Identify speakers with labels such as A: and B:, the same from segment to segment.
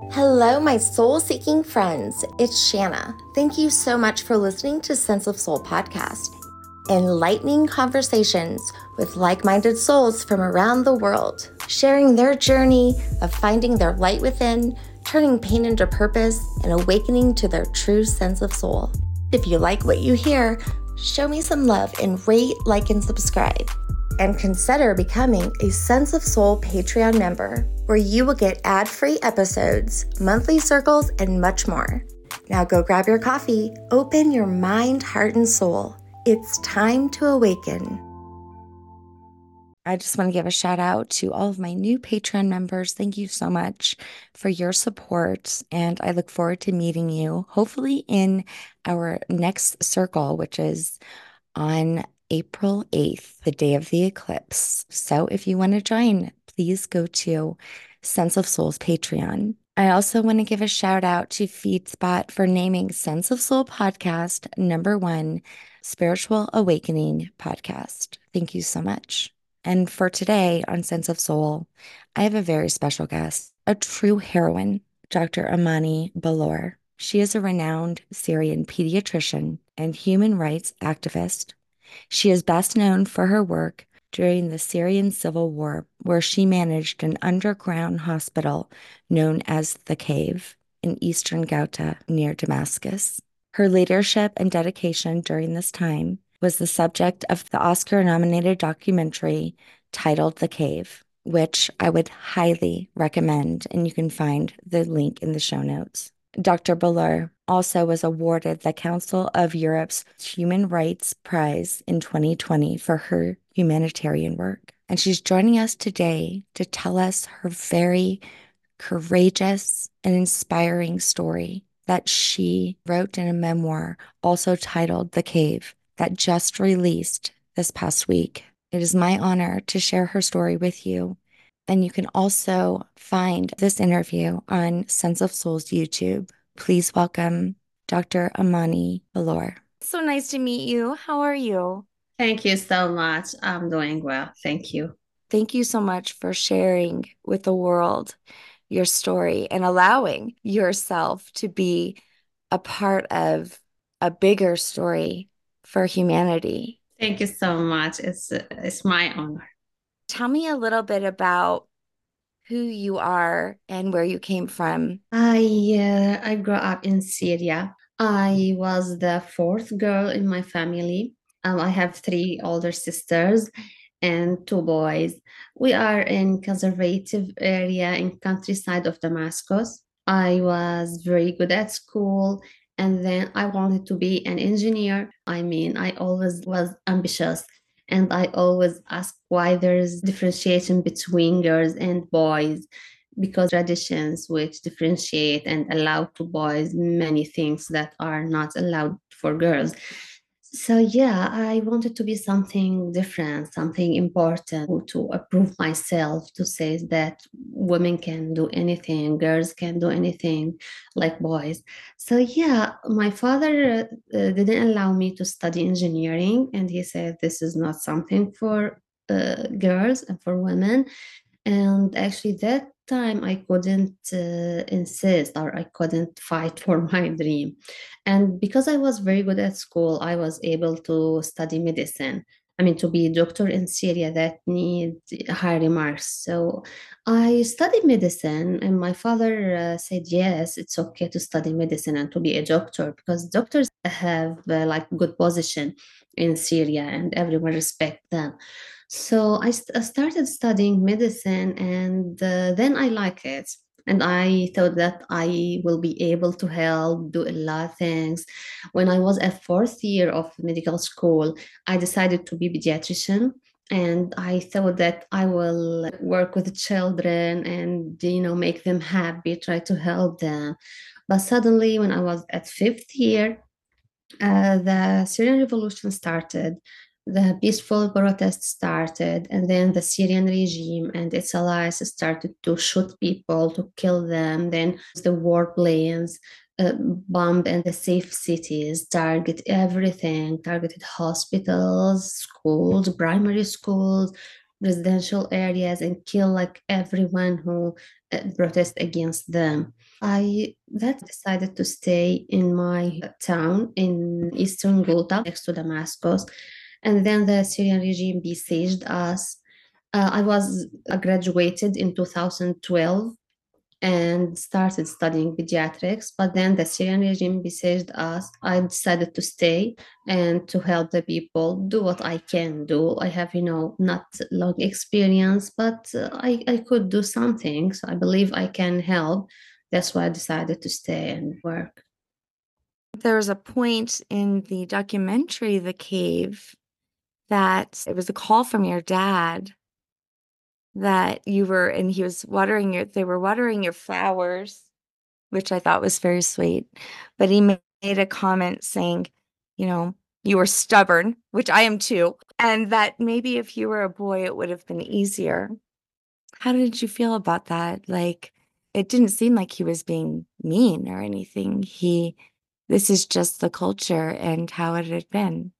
A: Hello, my soul seeking friends. It's Shanna. Thank you so much for listening to Sense of Soul podcast. Enlightening conversations with like minded souls from around the world, sharing their journey of finding their light within, turning pain into purpose, and awakening to their true sense of soul. If you like what you hear, show me some love and rate, like, and subscribe. And consider becoming a Sense of Soul Patreon member, where you will get ad-free episodes, monthly circles, and much more. Now go grab your coffee, open your mind, heart, and soul. It's time to awaken. I just want to give a shout out to all of my new Patreon members. Thank you so much for your support, and I look forward to meeting you, hopefully in our next circle, which is on April 8th, the day of the eclipse. So if you want to join, please go to Sense of Soul's Patreon. I also want to give a shout out to FeedSpot for naming Sense of Soul podcast #1 Spiritual Awakening podcast. Thank you so much. And for today on Sense of Soul, I have a very special guest, a true heroine, Dr. Amani Balor. She is a renowned Syrian pediatrician and human rights activist. She is best known for her work during the Syrian civil war, where she managed an underground hospital known as The Cave in eastern Ghouta near Damascus. Her leadership and dedication during this time was the subject of the Oscar-nominated documentary titled The Cave, which I would highly recommend, and you can find the link in the show notes. Dr. Balor also was awarded the Council of Europe's Human Rights Prize in 2020 for her humanitarian work. And she's joining us today to tell us her very courageous and inspiring story that she wrote in a memoir, also titled The Cave, that just released this past week. It is my honor to share her story with you. And you can also find this interview on Sense of Soul's YouTube. Please welcome Dr. Amani Balor. So nice to meet you. How are you?
B: Thank you so much. I'm doing well. Thank you.
A: Thank you so much for sharing with the world your story and allowing yourself to be a part of a bigger story for humanity.
B: Thank you so much. It's my honor.
A: Tell me a little bit about who you are and where you came from.
B: I grew up in Syria. I was the fourth girl in my family. I have three older sisters and two boys. We are in conservative area in countryside of Damascus. I was very good at school, and then I wanted to be an engineer. I mean, I always was ambitious, and I always ask why there's differentiation between girls and boys, because traditions which differentiate and allow to boys many things that are not allowed for girls. So yeah, I wanted to be something different, something important, to approve myself, to say that women can do anything, girls can do anything like boys. So yeah, my father didn't allow me to study engineering, and he said this is not something for girls and for women. And actually, that time I couldn't insist, or I couldn't fight for my dream. And because I was very good at school, I was able to study medicine. I mean, to be a doctor in Syria that need high remarks. So I studied medicine, and my father said, yes, it's okay to study medicine and to be a doctor, because doctors have like good position in Syria and everyone respect them. So I started studying medicine, and then I like it. And I thought that I will be able to help do a lot of things. When I was at fourth year of medical school, I decided to be pediatrician. And I thought that I will work with children and, make them happy, try to help them. But suddenly, when I was at fifth year, the Syrian revolution started, the peaceful protest started, and then the Syrian regime and its allies started to shoot people, to kill them. Then the war planes bombed and the safe cities, target everything, targeted hospitals, schools, primary schools, residential areas and kill like everyone who protest against them. I that decided to stay in my town in eastern Ghouta next to Damascus, and then the Syrian regime besieged us. I was graduated in 2012 and started studying pediatrics. But then the Syrian regime besieged us. I decided to stay and to help the people do what I can do. I have, not long experience, but I could do something. So I believe I can help. That's why I decided to stay and work.
C: There was a point in the documentary, The Cave, that it was a call from your dad that you were, and he was they were watering your flowers, which I thought was very sweet. But he made a comment saying, you were stubborn, which I am too, and that maybe if you were a boy, it would have been easier. How did you feel about that? Like, it didn't seem like he was being mean or anything. This is just the culture and how it had been.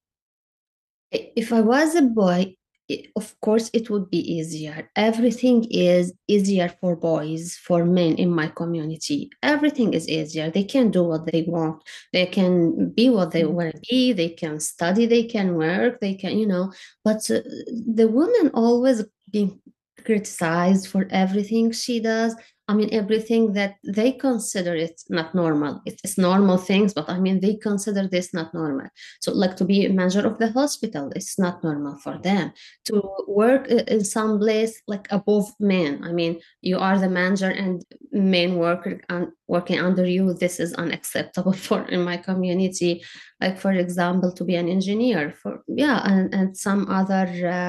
B: If I was a boy, of course, it would be easier. Everything is easier for boys, for men in my community. Everything is easier. They can do what they want. They can be what they want to be. They can study. They can work. They can, But the woman always being criticized for everything she does. I mean, everything that they consider it not normal. It's normal things, but I mean, they consider this not normal. So, like to be a manager of the hospital, it's not normal for them. To work in some place like above men. I mean, you are the manager and men worker working under you. This is unacceptable for in my community. Like for example, to be an engineer for and some other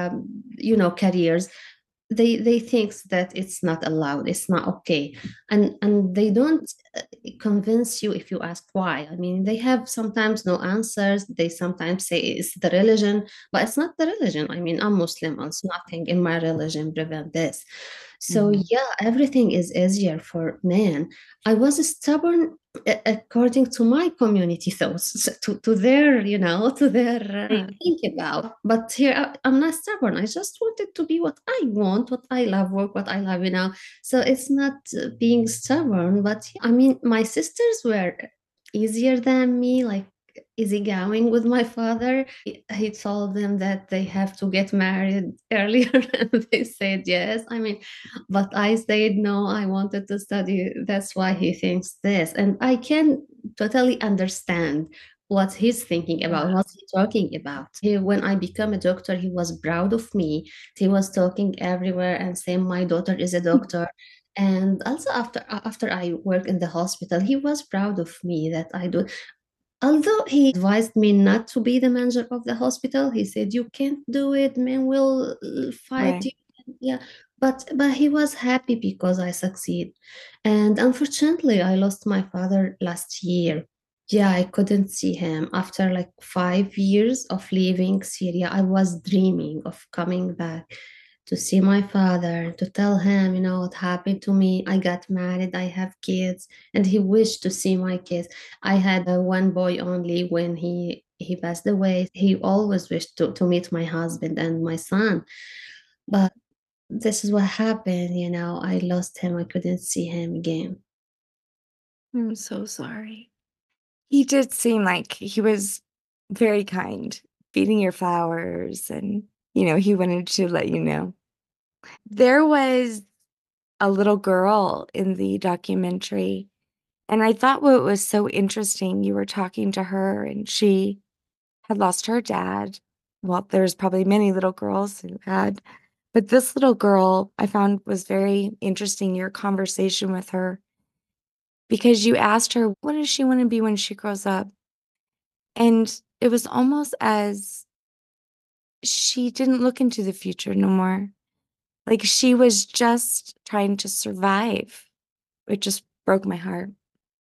B: careers they think that it's not allowed, it's not okay, and they don't convince you if you ask why. I mean, they have sometimes no answers. They sometimes say it's the religion, but it's not the religion. I mean, I'm Muslim, also nothing in my religion prevent this. So yeah, everything is easier for men. I was stubborn according to my community thoughts, to their, to their think about. But here I'm not stubborn. I just wanted to be what I want, what I love, work what I love, So it's not being stubborn, but I mean, my sisters were easier than me, like easygoing with my father. He told them that they have to get married earlier, and they said yes. I mean, but I said no, I wanted to study. That's why he thinks this. And I can totally understand what he's thinking about, what he's talking about. When I become a doctor, he was proud of me. He was talking everywhere and saying, my daughter is a doctor. And also after I work in the hospital, he was proud of me that I do. Although he advised me not to be the manager of the hospital, he said, "You can't do it. Men will fight you." Yeah, but he was happy because I succeed. And unfortunately, I lost my father last year. Yeah, I couldn't see him after like 5 years of leaving Syria. I was dreaming of coming back to see my father, to tell him, what happened to me. I got married, I have kids, and he wished to see my kids. I had one boy only when he passed away. He always wished to meet my husband and my son. But this is what happened, I lost him. I couldn't see him again.
C: I'm so sorry. He did seem like he was very kind, feeding your flowers, and, he wanted to let you know. There was a little girl in the documentary, and I thought what was so interesting, you were talking to her, and she had lost her dad. Well, there's probably many little girls who had, but this little girl I found was very interesting, your conversation with her, because you asked her, what does she want to be when she grows up? And it was almost as she didn't look into the future no more. Like she was just trying to survive. It just broke my heart.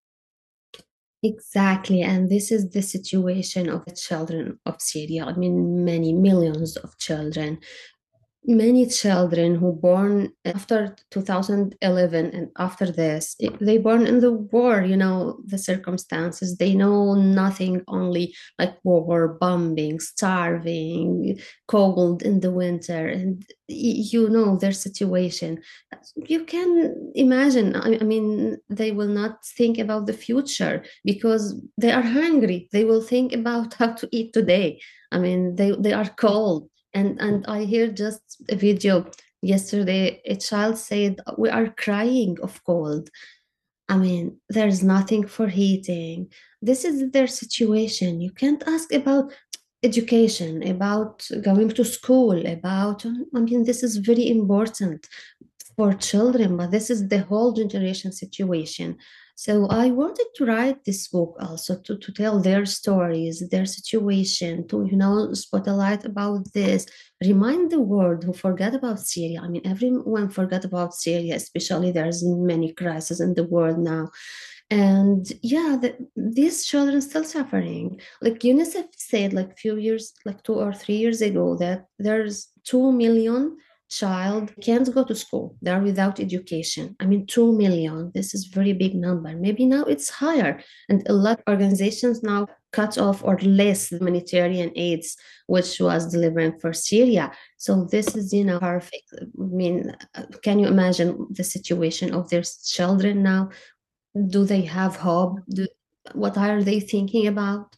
B: Exactly. And this is the situation of the children of Syria. I mean, many millions of children. many children who born after 2011 and after this, they born in the war, the circumstances, they know nothing, only like war, bombing, starving, cold in the winter, and their situation. You can imagine, I mean, they will not think about the future because they are hungry. They will think about how to eat today. I mean, they are cold. And I hear just a video yesterday. A child said, "We are crying of cold." I mean, there's nothing for heating. This is their situation. You can't ask about education, about going to school, about, I mean, this is very important for children, but this is the whole generation situation. So I wanted to write this book also to tell their stories, their situation, to, spot a light about this, remind the world who forgot about Syria. I mean, everyone forgot about Syria, especially there's many crises in the world now. And yeah, these children still suffering. Like UNICEF said, like few years, like 2 or 3 years ago, that there's 2 million child can't go to school. They are without education. I mean, 2 million. This is very big number. Maybe now it's higher, and a lot of organizations now cut off or less humanitarian aids which was delivering for Syria. So this is, perfect. I mean, can you imagine the situation of their children now? Do they have hope? What are they thinking about?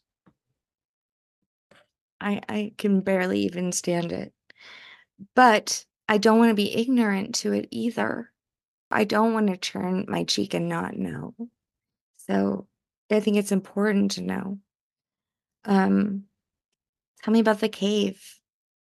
C: I can barely even stand it. But I don't want to be ignorant to it either. I don't want to turn my cheek and not know. So I think it's important to know. Um, Tell me about the cave.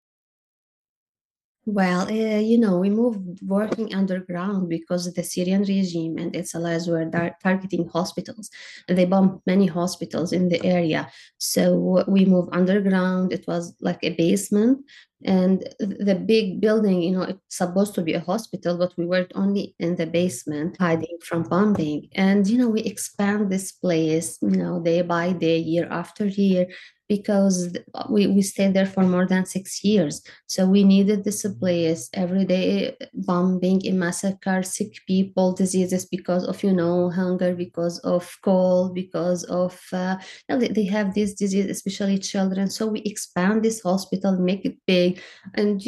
B: Well, we moved working underground because the Syrian regime and its allies were targeting hospitals. They bombed many hospitals in the area. So we moved underground. It was like a basement. And the big building, it's supposed to be a hospital, but we worked only in the basement, hiding from bombing. And, we expand this place, day by day, year after year, because we stayed there for more than 6 years. So we needed this place every day, bombing, a massacre, sick people, diseases because of, hunger, because of cold, because of, they have this disease, especially children. So we expand this hospital, make it big, and,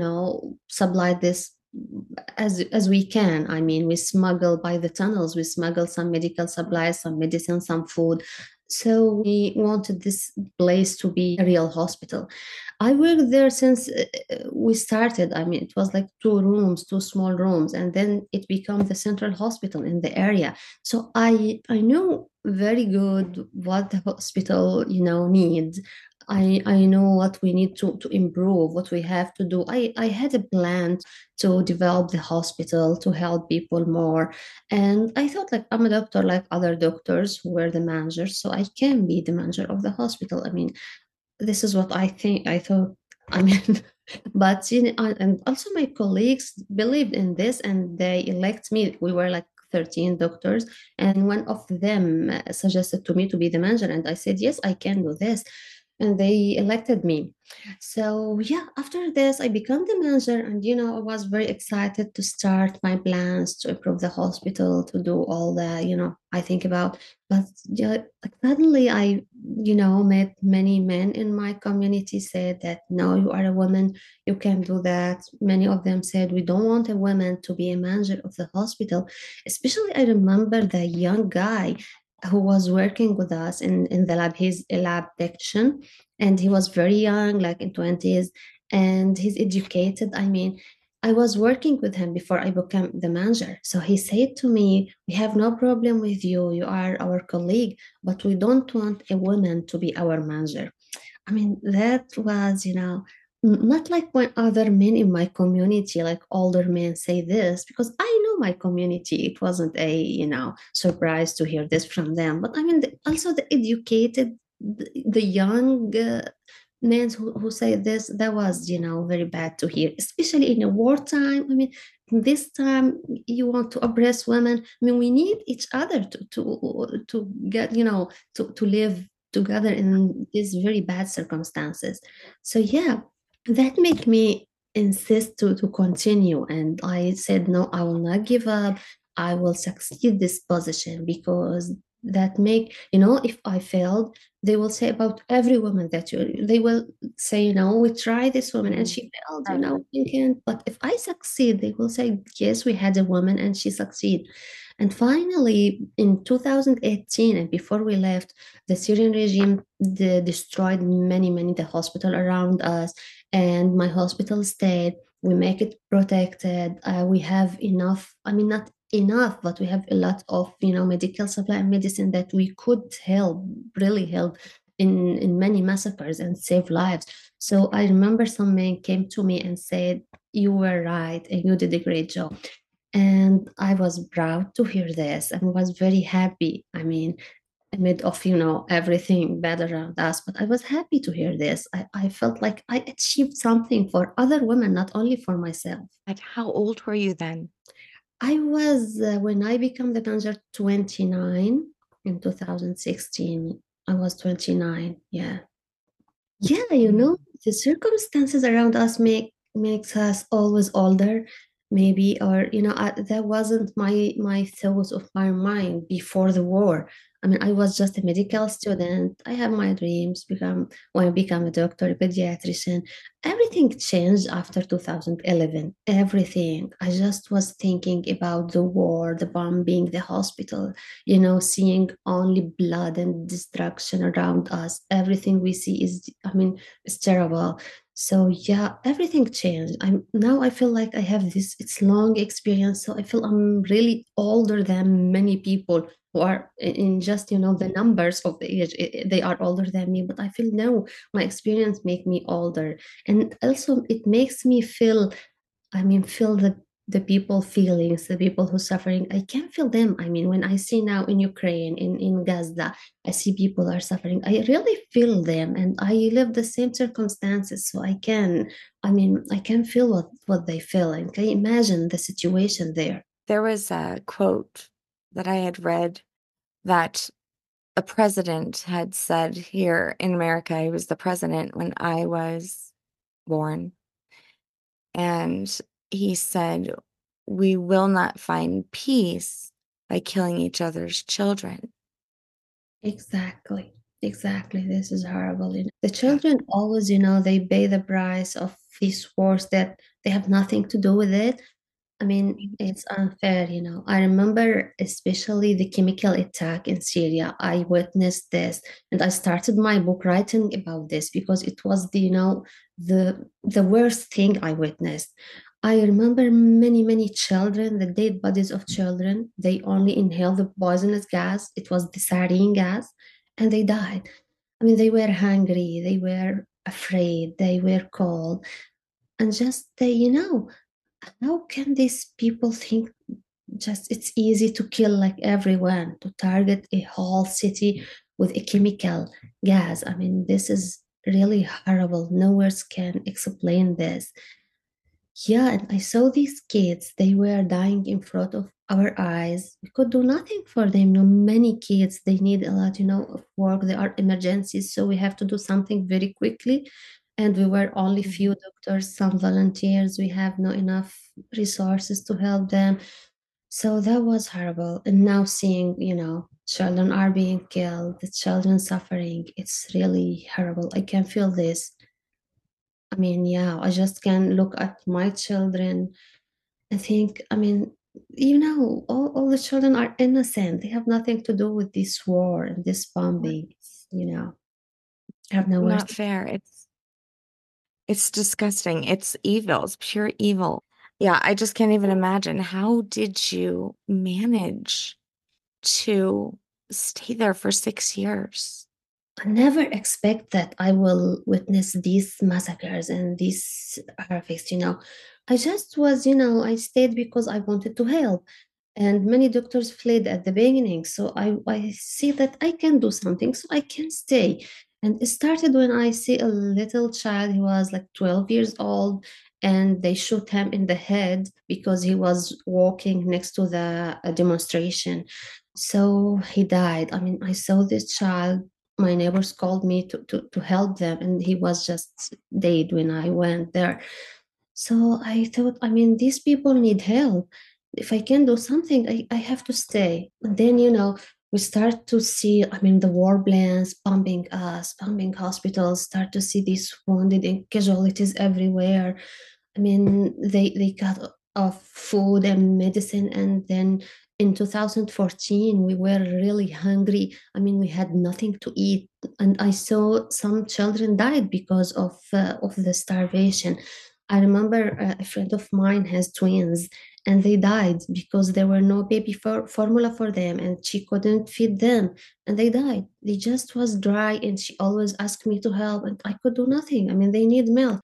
B: supply this as we can. I mean, we smuggle by the tunnels, we smuggle some medical supplies, some medicine, some food. So we wanted this place to be a real hospital. I worked there since we started. I mean, it was like 2 rooms, 2 small rooms, and then it became the central hospital in the area. So I knew very good what the hospital, needs. I know what we need to improve, what we have to do. I had a plan to develop the hospital to help people more. And I thought, like, I'm a doctor like other doctors who were the managers, so I can be the manager of the hospital. I mean, this is what I think. I thought, I mean, but and also my colleagues believed in this and they elect me. We were like 13 doctors, and one of them suggested to me to be the manager, and I said, yes, I can do this. And they elected me. So yeah, after this, I became the manager, and I was very excited to start my plans to improve the hospital, to do all the I think about. But yeah, like suddenly I met many men in my community said that no, you are a woman, you can do that. Many of them said we don't want a woman to be a manager of the hospital. Especially, I remember the young guy who was working with us in the lab. He's a lab technician, and he was very young, like in 20s, and he's educated. I mean, I was working with him before I became the manager. So he said to me, we have no problem with you. You are our colleague, but we don't want a woman to be our manager. I mean, that was, not like when other men in my community, like older men, say this, because I know my community. It wasn't a, surprise to hear this from them. But I mean, also the educated, the young men who say this, that was, very bad to hear, especially in a wartime. I mean, this time you want to oppress women. I mean, we need each other to get, to live together in these very bad circumstances. So yeah, that made me insist to continue. And I said, no, I will not give up. I will succeed this position because that make, if I failed, they will say about every woman that they will say, we try this woman and she failed, thinking, but if I succeed, they will say, yes, we had a woman and she succeed. And finally, in 2018, and before we left, the Syrian regime destroyed many the hospital around us, and my hospital stayed. We make it protected. We have enough. I mean, not enough, but we have a lot of medical supply and medicine that we could help, really help in many massacres and save lives. So I remember some man came to me and said, "You were right, and you did a great job." And I was proud to hear this and was very happy. I mean, amid of everything bad around us, but I was happy to hear this. I felt like I achieved something for other women, not only for myself.
C: Like, how old were you then?
B: I was when I became the manager 29 in 2016. I was 29. Yeah. The circumstances around us makes us always older, maybe, or that wasn't my thoughts of my mind before the war. I mean, I was just a medical student. I have my dreams, when I become a doctor, a pediatrician. Everything changed after 2011. Everything. I just was thinking about the war, the bombing, the hospital, seeing only blood and destruction around us. Everything we see is, I mean, it's terrible. So yeah, everything changed. I feel like I have this, it's long experience. So I feel I'm really older than many people who are in just, the numbers of the age. They are older than me, but I feel no, my experience make me older. And also it makes me feel, feel the people feelings, the people who suffering. I can feel them. I mean, when I see now in Ukraine, in Gaza, I see people are suffering. I really feel them, and I live the same circumstances. So I can feel what they feel and can imagine the situation there.
C: There was a quote that I had read that a president had said here in America. He was the president when I was born. And he said, "We will not find peace by killing each other's children."
B: Exactly. Exactly. This is horrible. The children always, they pay the price of these wars that they have nothing to do with it. I mean, it's unfair. I remember especially the chemical attack in Syria. I witnessed this, and I started my book writing about this because it was the worst thing I witnessed. I remember many children, the dead bodies of children. They only inhaled the poisonous gas. It was the sarin gas, and they died. I mean, they were hungry, they were afraid, they were cold, and just how can these people think just it's easy to kill like everyone, to target a whole city with a chemical gas? I mean, this is really horrible. No words can explain this. Yeah, and I saw these kids, they were dying in front of our eyes. We could do nothing for them. Many kids, they need a lot, of work. There are emergencies, so we have to do something very quickly. And we were only few doctors, some volunteers. We have not enough resources to help them. So that was horrible. And now seeing, children are being killed, the children suffering, it's really horrible. I can feel this. I mean, yeah, I just can look at my children and think, all the children are innocent. They have nothing to do with this war and this bombing. I have no words.
C: Not fair. It's disgusting. It's evil. It's pure evil. Yeah, I just can't even imagine. How did you manage to stay there for 6 years?
B: I never expect that I will witness these massacres and these horrifics. I just was, I stayed because I wanted to help. And many doctors fled at the beginning. So I see that I can do something, so I can stay. And it started when I see a little child who was like 12 years old, and they shoot him in the head because he was walking next to the demonstration. So he died. I mean, I saw this child. My neighbors called me to help them, and he was just dead when I went there. So I thought, I mean, these people need help. If I can do something, I have to stay. And then, we start to see, I mean, the war plans bombing us, bombing hospitals, start to see these wounded and casualties everywhere. I mean, they cut off food and medicine, and then in 2014 we were really hungry. I mean, we had nothing to eat, and I saw some children died because of the starvation. I remember a friend of mine has twins, and they died because there were no baby formula for them, and she couldn't feed them, and they died. They just was dry, and she always asked me to help, and I could do nothing. I mean, they need milk.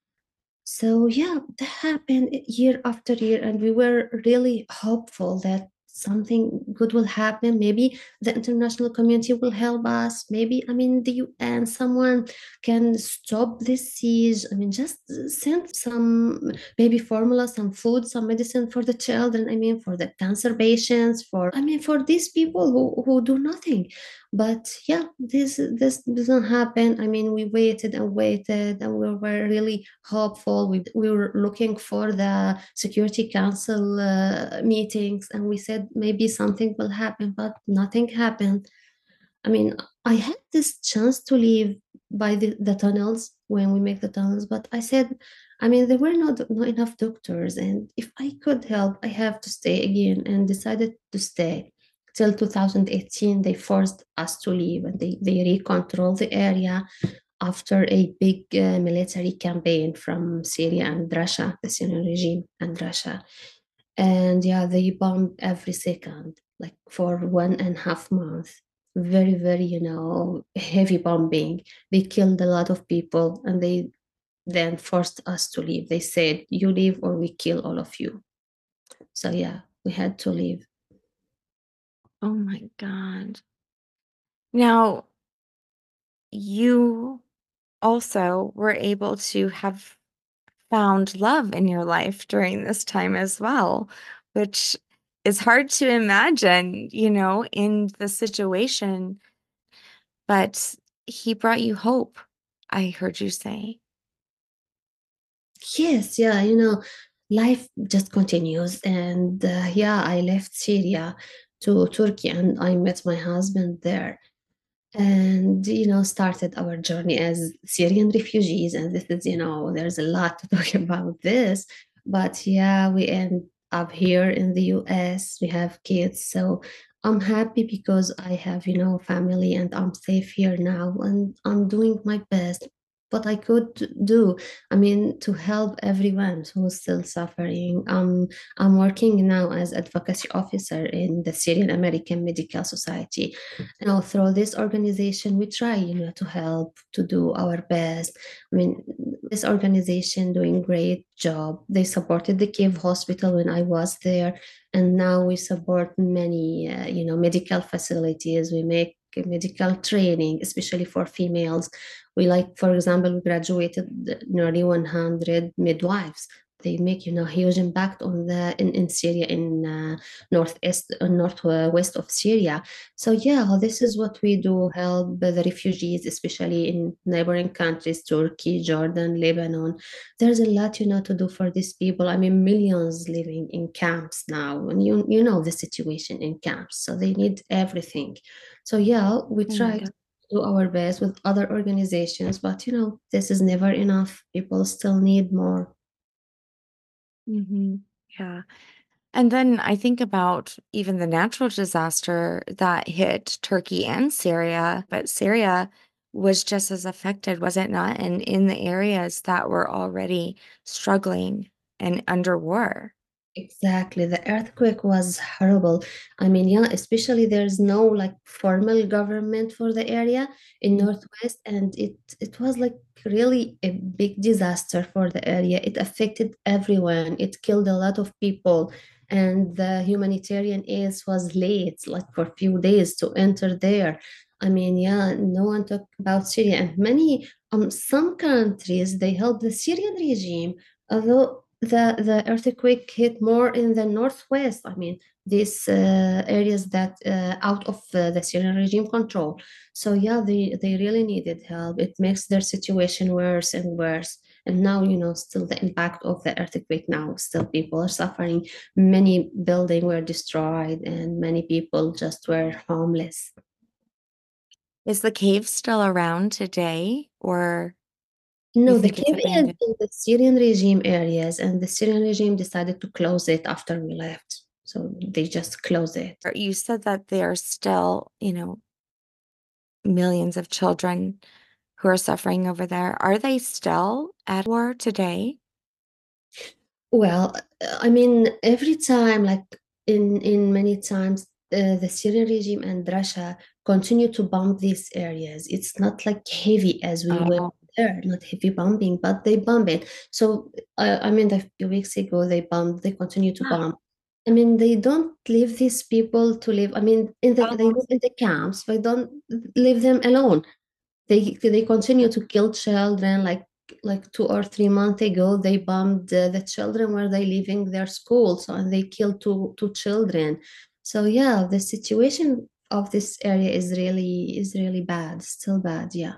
B: So yeah, that happened year after year, and we were really hopeful that something good will happen. Maybe the international community will help us. Maybe, I mean, the UN, someone can stop this siege. I mean, just send some baby formula, some food, some medicine for the children. I mean, for the cancer patients, for these people who do nothing. But yeah, this doesn't happen. I mean, we waited and waited, and we were really hopeful. We were looking for the Security Council meetings, and we said maybe something will happen, but nothing happened. I mean, I had this chance to leave by the tunnels when we make the tunnels, but I said, I mean, there were not enough doctors, and if I could help, I have to stay again, and decided to stay. Till 2018, they forced us to leave, and they recontrolled the area after a big military campaign from Syria and Russia, the Syrian regime and Russia. And yeah, they bombed every second, like for 1.5 months. Very, very, heavy bombing. They killed a lot of people, and they then forced us to leave. They said, "You leave or we kill all of you." So yeah, we had to leave.
C: Oh my God. Now, you also were able to have found love in your life during this time as well, which is hard to imagine, in the situation, but he brought you hope, I heard you say.
B: Yes, yeah, life just continues. And yeah, I left Syria to Turkey, and I met my husband there, and started our journey as Syrian refugees. And this is, there's a lot to talk about this, but yeah, we end up here in the US. We have kids, so I'm happy because I have, family, and I'm safe here now, and I'm doing my best what I could do. I mean, to help everyone who's still suffering. I'm working now as advocacy officer in the Syrian American Medical Society. Through this organization, we try, to help, to do our best. I mean, this organization doing great job. They supported the Kiev hospital when I was there, and now we support many, medical facilities. We make medical training, especially for females. We, like, for example, we graduated nearly 100 midwives. They make, huge impact in Syria, in northwest of Syria. So yeah, this is what we do, help the refugees, especially in neighboring countries, Turkey, Jordan, Lebanon. There's a lot, to do for these people. I mean, millions living in camps now, and you know the situation in camps, so they need everything. So yeah, we
C: Oh my
B: try to
C: God.
B: do our best with other organizations, but this is never enough. People still need more.
C: Hmm. Yeah. And then I think about even the natural disaster that hit Turkey and Syria, but Syria was just as affected, was it not? And in the areas that were already struggling and under war.
B: Exactly. The earthquake was horrible. I mean, yeah, especially there's no like formal government for the area in
C: Mm.
B: Northwest, and it was like really a big disaster for the area. It affected everyone. It killed a lot of people, and the humanitarian aid was late, like for a few days to enter there. I mean, yeah, no one talked about Syria, and many some countries they helped the Syrian regime, although the earthquake hit more in the northwest. I mean, these areas that out of the Syrian regime control. So yeah, they really needed help. It makes their situation worse and worse. And now, still the impact of the earthquake now, still people are suffering. Many buildings were destroyed and many people just were homeless.
C: Is the cave still around today, or you
B: No, the
C: think it's
B: cave is
C: abandoned?
B: in the Syrian regime areas, and the Syrian regime decided to close it after we left. So they just closed it.
C: Or you said that there are still, millions of children who are suffering over there. Are they still at war today?
B: Well, I mean, every time, like in many times, the Syrian regime and Russia continue to bomb these areas. It's not like heavy as we went
C: Oh,
B: there, not heavy bombing, but they bomb it. So, I mean, a few weeks ago, they continue to bomb. I mean, they don't leave these people to live. I mean, they
C: oh,
B: live in the camps. They don't leave them alone. They continue to kill children. Like 2 or 3 months ago, they bombed the children where they leaving their schools, and they killed two children. So yeah, the situation of this area is really bad, still bad. Yeah.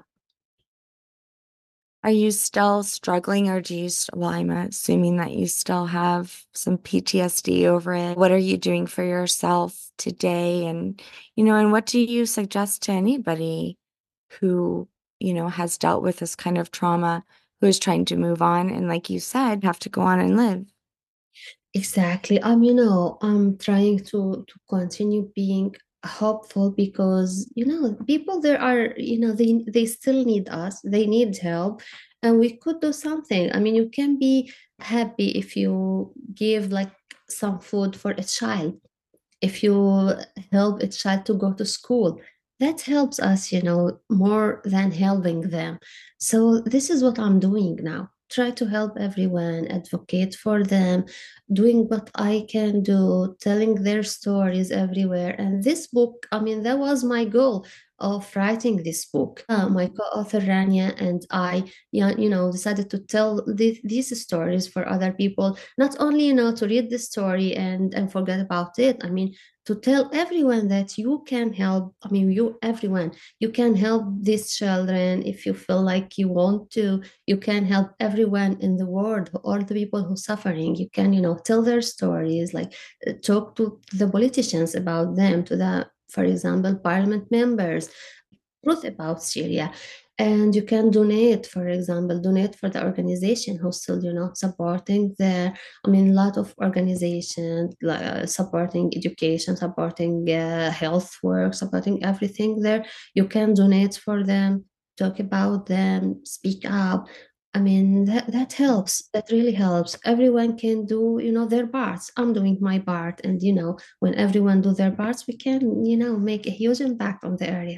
C: are you still struggling, or do you, well, I'm assuming that you still have some PTSD over it. What are you doing for yourself today? And what do you suggest to anybody who, has dealt with this kind of trauma, who is trying to move on and, like you said, have to go on and live?
B: Exactly. I'm trying to continue being hopeful because, people there are, they still need us. They need help, and we could do something. I mean, you can be happy if you give like some food for a child, if you help a child to go to school. That helps us, more than helping them. So this is what I'm doing now. Try to help everyone, advocate for them, doing what I can do, telling their stories everywhere. And this book, I mean, that was my goal of writing this book. My co-author Rania and I, yeah, decided to tell these stories for other people, not only, to read the story and forget about it. I mean, to tell everyone that you can help. I mean, everyone, you can help these children if you feel like you want to. You can help everyone in the world, all the people who are suffering. You can, tell their stories, like talk to the politicians about them, to the, for example, parliament members, truth about Syria. And you can donate, for example, donate for the organization who's still, supporting the, I mean, a lot of organizations supporting education, supporting health work, supporting everything there. You can donate for them, talk about them, speak up. I mean, that helps. That really helps. Everyone can do, their parts. I'm doing my part. And, when everyone do their parts, we can, make a huge impact on the area.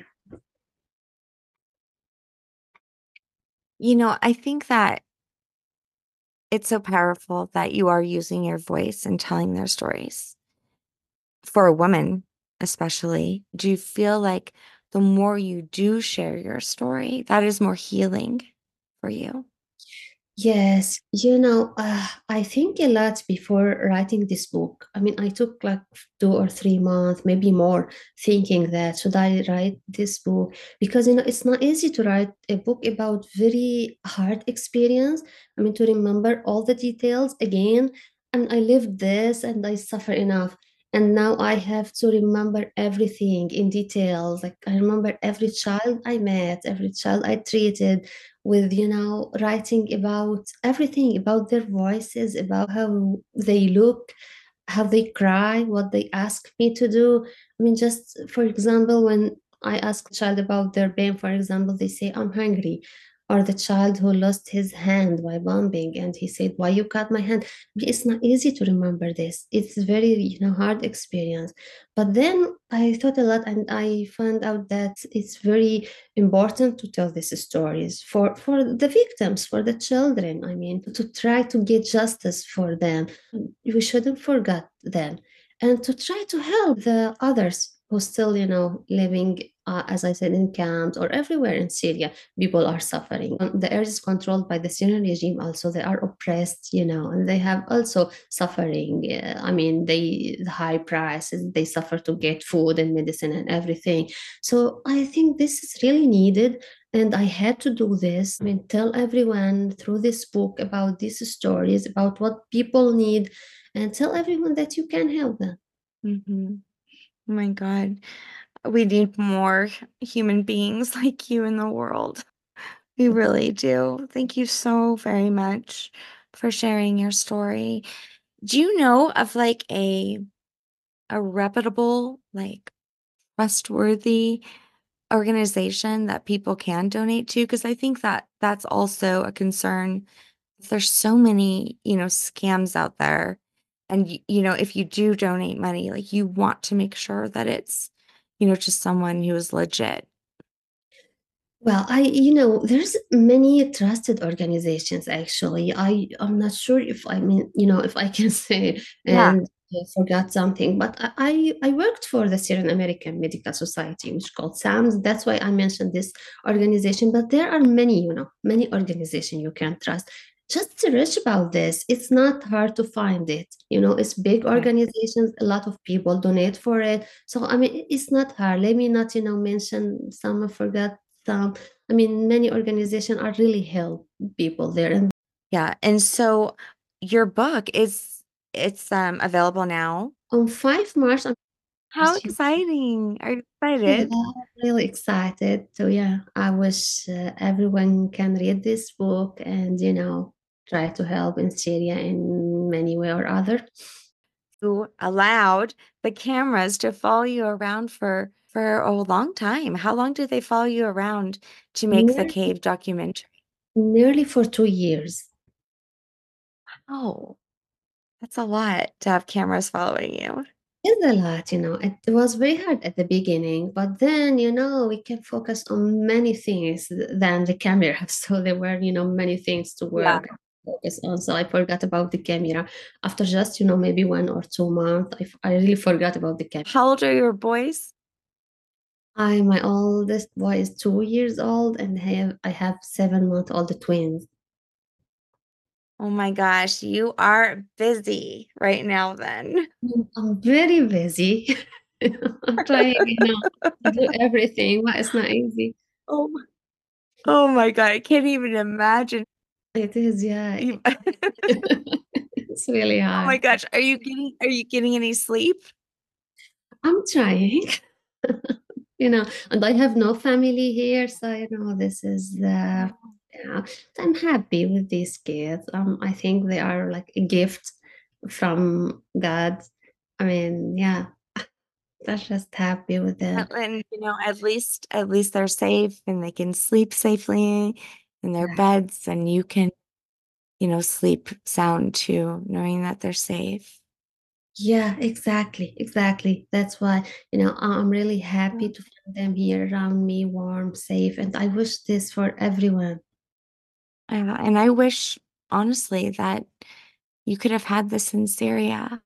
C: I think that it's so powerful that you are using your voice and telling their stories. For a woman, especially, do you feel like the more you do share your story, that is more healing for you?
B: Yes, I think a lot before writing this book. I mean, I took like 2 or 3 months, maybe more, thinking that should I write this book? Because, it's not easy to write a book about very hard experience. I mean, to remember all the details again. And I lived this and I suffer enough. And now I have to remember everything in details. Like I remember every child I met, every child I treated, with writing about everything, about their voices, about how they look, how they cry, what they ask me to do. I mean, just for example, when I ask a child about their pain, for example, they say, I'm hungry. Or the child who lost his hand by bombing and he said, why you cut my hand? It's not easy to remember this. It's very, hard experience. But then I thought a lot and I found out that it's very important to tell these stories for the victims, for the children. I mean, to try to get justice for them. We shouldn't forget them, and to try to help the others who still, living, as I said, in camps or everywhere in Syria. People are suffering. The earth is controlled by the Syrian regime. Also, they are oppressed, and they have also suffering. I mean, the high prices. They suffer to get food and medicine and everything. So I think this is really needed, And I had to do this. I mean, tell everyone through this book about these stories, about what people need, and tell everyone that you can help them.
C: Mhm. Oh my God. We need more human beings like you in the world. We really do. Thank you so very much for sharing your story. Do you know of like a reputable, like trustworthy organization that people can donate to? Because I think that that's also a concern. There's so many, scams out there. And, if you do donate money, like you want to make sure that it's, just someone who is legit.
B: Well, there's many trusted organizations actually. I'm not sure if I mean, if I can say
C: Yeah.
B: and I forgot something, but I worked for the Syrian American Medical Society, which is called SAMS. That's why I mentioned this organization. But there are many, many organizations you can trust. Just search about this. It's not hard to find it. It's big
C: Okay.
B: organizations. A lot of people donate for it. So I mean, it's not hard. Let me not, mention some. I forgot some. I mean, many organizations are really help people there. And
C: Yeah. And so your book it's available now.
B: on 5 March,
C: How exciting. Are you
B: yeah,
C: excited?
B: I'm really excited. So yeah, I wish everyone can read this book and try to help in Syria in many way or other.
C: Who allowed the cameras to follow you around for a long time? How long did they follow you around to make the
B: Near,
C: cave documentary?
B: nearly for 2 years.
C: Oh, that's a lot to have cameras following you.
B: It's a lot. It was very hard at the beginning, but then, we can focus on many things than the camera. So there were, many things to
C: Yeah.
B: work focus on. So I forgot about the camera. After just, maybe 1 or 2 months, I really forgot about the camera.
C: How old are your boys?
B: My oldest boy is 2 years old, and I have 7-month-old twins.
C: Oh my gosh, you are busy right now then.
B: I'm very busy. I'm trying, to do everything, but it's not easy.
C: Oh, oh my God, I can't even imagine.
B: It is, yeah.
C: You,
B: It's really
C: oh my
B: hard.
C: gosh, are you getting any sleep?
B: I'm trying, and I have no family here, so this is the yeah. I'm happy with these kids. I think they are like a gift from God. I mean, yeah, I'm just happy with them.
C: And at least they're safe and they can sleep safely in their
B: Yeah,
C: beds and you can, sleep sound too, knowing that they're safe.
B: yeah, exactly, exactly. That's why, I'm really happy to find them here around me, warm, safe, and I wish this for everyone.
C: And I wish, honestly, that you could have had this in Syria.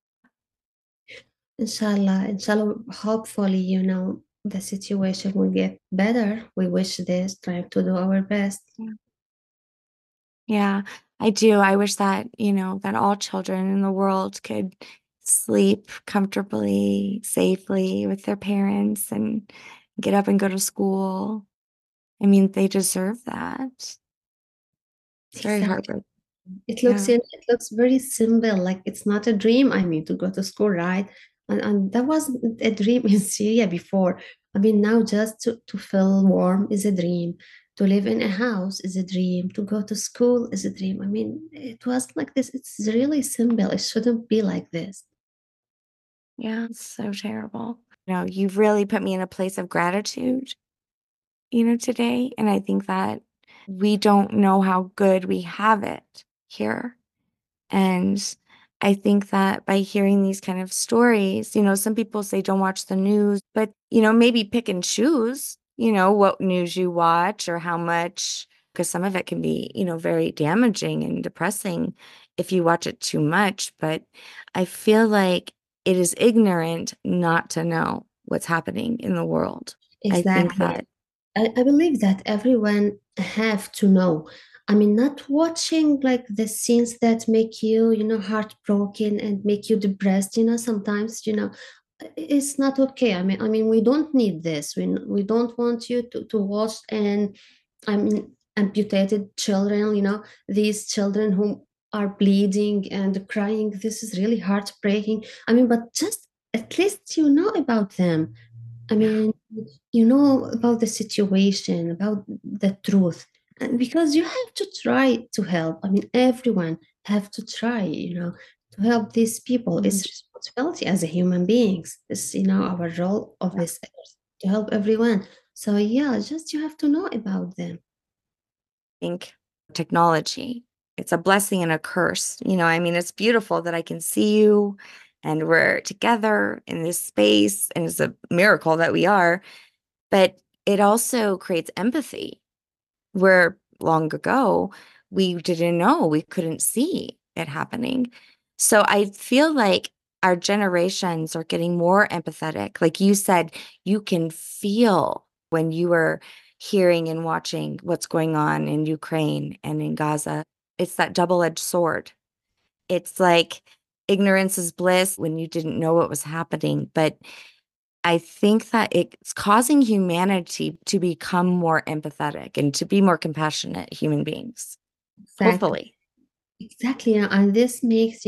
B: Inshallah, hopefully, the situation will get better. We wish this, trying to do our best.
C: Yeah. Yeah, I do. I wish that, that all children in the world could sleep comfortably, safely with their parents and get up and go to school. I mean, they deserve that. It's very
B: Exactly.
C: heartbreaking. Yeah.
B: It looks very simple, like it's not a dream. I mean, to go to school, right? And that wasn't a dream in Syria before. I mean, now just to feel warm is a dream. To live in a house is a dream. To go to school is a dream. I mean, it was like this. It's really simple. It shouldn't be like this.
C: Yeah, it's so terrible. You've really put me in a place of gratitude, today. And I think that we don't know how good we have it here. And I think that by hearing these kind of stories, some people say don't watch the news, but, maybe pick and choose, what news you watch or how much, because some of it can be, very damaging and depressing if you watch it too much. But I feel like it is ignorant not to know what's happening in the world. I think
B: Exactly.
C: that,
B: I believe that everyone have to know. I mean, not watching like the scenes that make you, heartbroken and make you depressed, sometimes, it's not okay. I mean, we don't need this. We don't want you to watch and I mean, amputated children, these children who are bleeding and crying. This is really heartbreaking. I mean, but just at least you know about them. I
C: Yeah.
B: mean, you know about the situation, about the truth. And because you have to try to help. I mean, everyone have to try, to help these people.
C: Mhm.
B: It's responsibility as a human beings. It's, our role of
C: Yeah.
B: this earth to help everyone. So yeah, just you have to know about them.
C: Think technology. It's a blessing and a curse. I mean, it's beautiful that I can see you and we're together in this space, and it's a miracle that we are, but it also creates empathy where long ago we didn't know, we couldn't see it happening. So I feel like our generations are getting more empathetic. Like you said, you can feel when you were hearing and watching what's going on in Ukraine and in Gaza. It's that double-edged sword. It's like ignorance is bliss when you didn't know what was happening. But I think that it's causing humanity to become more empathetic and to be more compassionate human beings.
B: Exactly.
C: Hopefully.
B: Exactly. And this makes,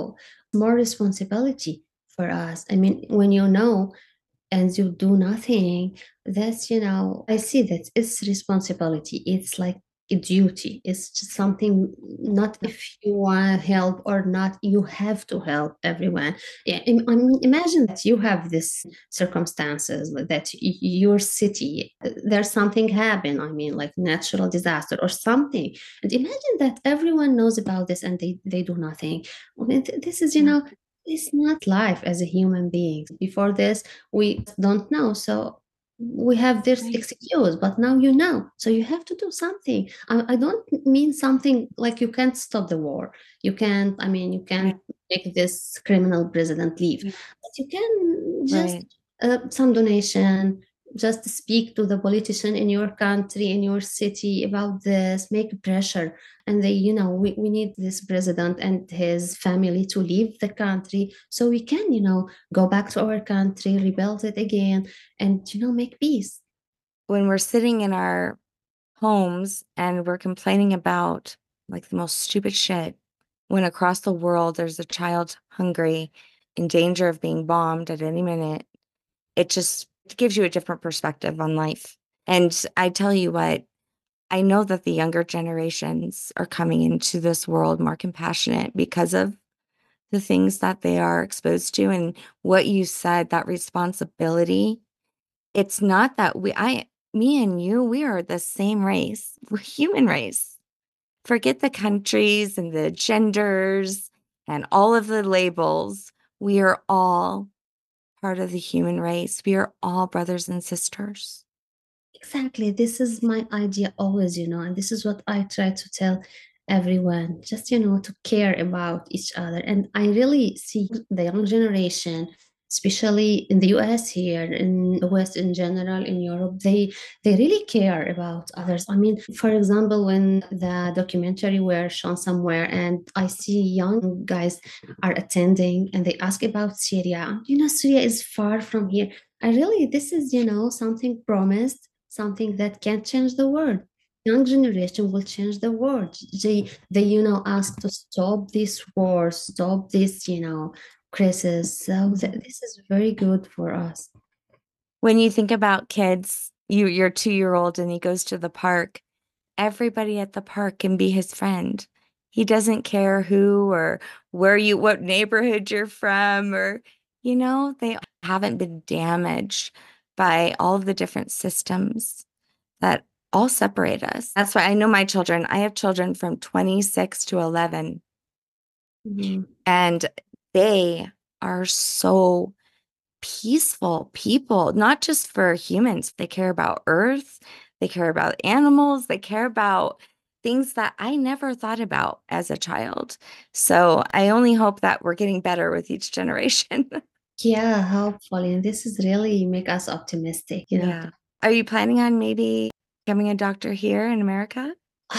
B: more responsibility for us. I mean, when you know and you do nothing, that's, I see that it's responsibility. It's like a duty. It's just something, not if you want to help or not, you have to help everyone. Yeah, I mean, imagine that you have this circumstances that your city, there's something happen. I mean, like natural disaster or something. And imagine that everyone knows about this and they do nothing. I mean, this is,
C: Yeah.
B: it's not life as a human being. Before this, we don't know. So we have this
C: Right.
B: excuse, but now you know. So you have to do something. I don't mean something like you can't stop the war. You can't, I mean, you
C: Right.
B: can't make this criminal president leave,
C: Yeah.
B: but you can just
C: Right.
B: some donation, just speak to the politician in your country, in your city about this, make pressure. And they, we need this president and his family to leave the country so we can, go back to our country, rebuild it again, and, make peace.
C: When we're sitting in our homes and we're complaining about like the most stupid shit, when across the world there's a child hungry, in danger of being bombed at any minute, it just gives you a different perspective on life. And I tell you what, I know that the younger generations are coming into this world more compassionate because of the things that they are exposed to. And what you said, that responsibility, it's not that me and you, we are the same race. We're human race. Forget the countries and the genders and all of the labels. We are all part of the human race. We are all brothers and sisters.
B: Exactly. This is my idea always, and this is what I try to tell everyone, just, to care about each other. And I really see the young generation, especially in the US here, in the West in general, in Europe, they really care about others. I mean, for example, when the documentary were shown somewhere and I see young guys are attending and they ask about Syria, Syria is far from here. This is, something promised, something that can change the world. Young generation will change the world. They, ask to stop this war, stop this, crisis. So this is very good for us.
C: When you think about kids, your 2-year-old and he goes to the park, everybody at the park can be his friend. He doesn't care who or what neighborhood you're from, or, they haven't been damaged by all of the different systems that all separate us. That's why I know my children. I have children from 26 to 11,
B: Mhm.
C: and they are so peaceful people, not just for humans. They care about Earth, they care about animals, they care about things that I never thought about as a child. So I only hope that we're getting better with each generation.
B: Yeah, hopefully. And this is really make us optimistic,
C: Yeah. Are you planning on maybe becoming a doctor here in America?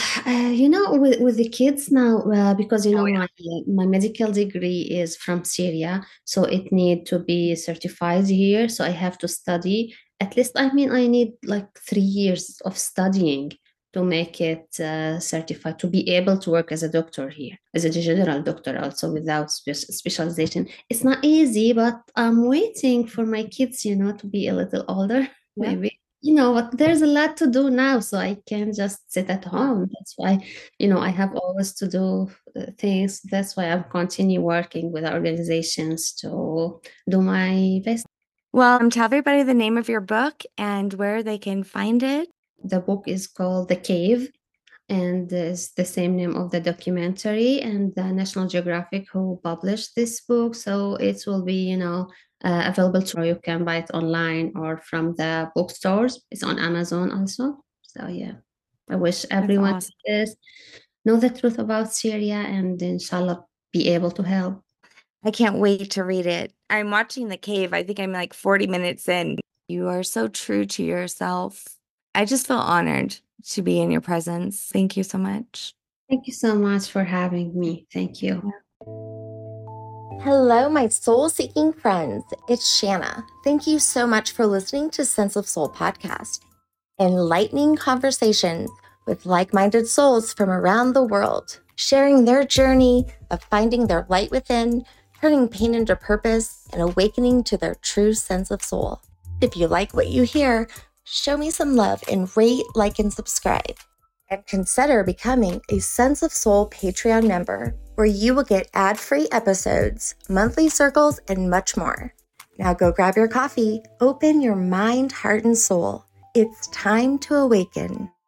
B: with the kids now, because
C: Oh,
B: my medical degree is from Syria, so it need to be certified here. So I have to study at least. I mean, I need like 3 years of studying to make it certified to be able to work as a doctor here, as a general doctor, also without specialization. It's not easy, but I'm waiting for my kids, to be a little older, maybe. But there's a lot to do now, so I can't just sit at home. That's why, I have always to do things. That's why I'm continue working with organizations to do my best.
C: Well, tell everybody the name of your book and where they can find it.
B: The book is called The Cave, and it's the same name of the documentary, and the National Geographic who published this book. So it will be, available to you can buy it online or from the bookstores. It's on Amazon also. So yeah, I wish everyone
C: awesome.
B: know the truth about Syria and inshallah be able to help.
C: I can't wait to read it. I'm watching The Cave. I think I'm like 40 minutes in. You are so true to yourself. I just feel honored to be in your presence. Thank you so much.
B: Thank you so much for having me. Thank you.
A: Hello, my soul-seeking friends. It's Shanna. Thank you so much for listening to Sense of Soul podcast. Enlightening conversations with like-minded souls from around the world, sharing their journey of finding their light within, turning pain into purpose, and awakening to their true sense of soul. If you like what you hear, show me some love and rate, like, and subscribe. And consider becoming a Sense of Soul Patreon member, where you will get ad-free episodes, monthly circles, and much more. Now go grab your coffee, open your mind, heart, and soul. It's time to awaken.